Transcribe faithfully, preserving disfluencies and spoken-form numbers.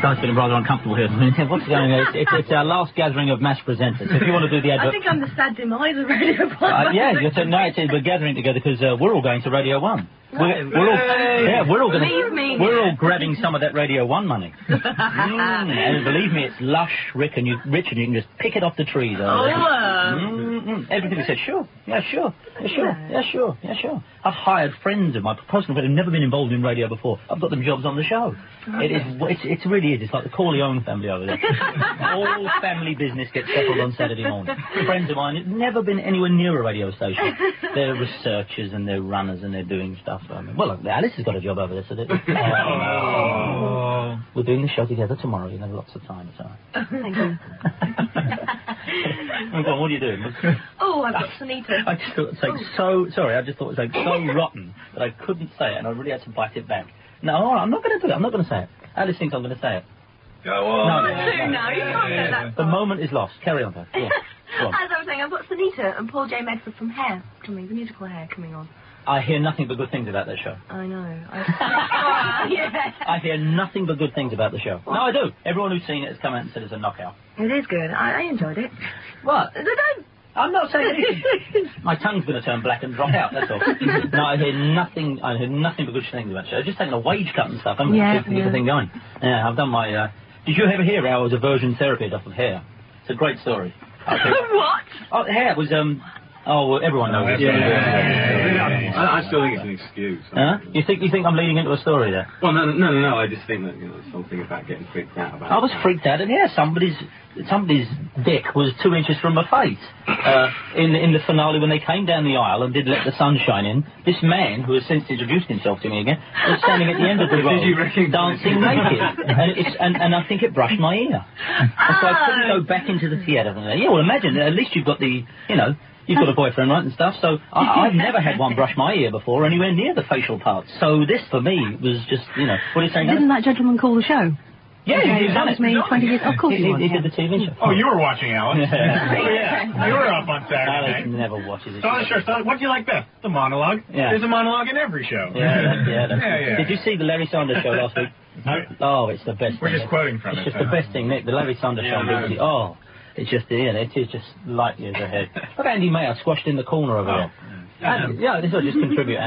Guy's feeling rather uncomfortable here. What's going on? It's, it's, it's our last gathering of mass presenters. So if you want to do the advert... I think I'm the sad demise of Radio one. Uh, yeah, you're saying, no, it's, we're gathering together because uh, we're all going to Radio one. We're, we're all, yeah, we're all going to... We're all grabbing some of that Radio one money. mm, and believe me, it's lush, Rick, and you, rich, and you can just pick it off the trees. Oh, mm-hmm. Everything we said, sure, yeah, sure, yeah, sure, yeah, sure, yeah, sure. I've hired friends of my personal friends who've never been involved in radio before. I've got them jobs on the show. It is, it's, it's really is. It's like the Corleone family over there. All family business gets settled on Saturday morning. Friends of mine have never been anywhere near a radio station. They're researchers and they're runners and they're doing stuff. I mean, well, Alice has got a job over there, so they oh. We're doing the show together tomorrow. You'll have lots of time. It's all right. Thank you. Go on, what are you doing? Oh, I've got Sunita. I just thought it was like so... Sorry, I just thought it was like so rotten that I couldn't say it, and I really had to bite it back. No, I'm not going to do it. I'm not going to say it. Alice thinks I'm going to say it. Go on. No, no, no, no, you can't say that. The moment is lost. Carry on, Dad. Go on. Go on. As I was saying, I've got Sunita and Paul J. Medford from Hair coming, the musical Hair coming on. I hear nothing but good things about that show. I know. I, yeah. I hear nothing but good things about the show. What? No, I do. Everyone who's seen it has come out and said it's a knockout. It is good. I, I enjoyed it. What? They don't... I'm not saying anything. My tongue's going to turn black and drop out, that's all. No, I hear nothing, I hear nothing but good things about the show. I've just taken a wage cut and stuff, haven't I? Yeah, to keep yeah. the thing going. Yeah, I've done my, uh... Did you ever hear how I was aversion therapy off of Hair? It's a great story. What? Oh, Hair was, um... Oh, well, everyone knows it. Yeah, yeah, yeah, yeah. I, I still think it's an excuse. Huh? You think you think I'm leading into a story there? Well, no, no, no, no. I just think that, you know, something about getting freaked out about I was it. freaked out, and yeah, somebody's somebody's dick was two inches from my face. Uh, in, in the finale, when they came down the aisle and did Let the Sun Shine In, this man, who has since introduced himself to me again, was standing at the end of the row, dancing naked. And, it's, and, and I think it brushed my ear. And so I couldn't go back into the theatre. Yeah, well, imagine, at least you've got the, you know... You've got a boyfriend, right, and stuff, so I, I've never had one brush my ear before, anywhere near the facial parts. So this, for me, was just, you know... What are you saying, Didn't that gentleman call the show? Yeah, okay, he that was me twenty years... Of course he, he, he, was, he yeah. did the T V show. Oh, you were watching, Alice. Yeah. Yeah, you were up on Saturday Alice night. never watches it. So, sure, so what do you like best? The monologue? Yeah. There's a monologue in every show. Yeah, that, yeah, that's yeah, yeah. Did you see the Larry Sanders show last week? Oh, it's the best We're thing. just quoting from it's it. It's just the best thing, Nick. The Larry Sanders Yeah, show. no. Really, oh, it's just, yeah, it is just light years ahead. Look at Andy Mayer squashed in the corner over Oh. there. And, yeah, this will just contribute.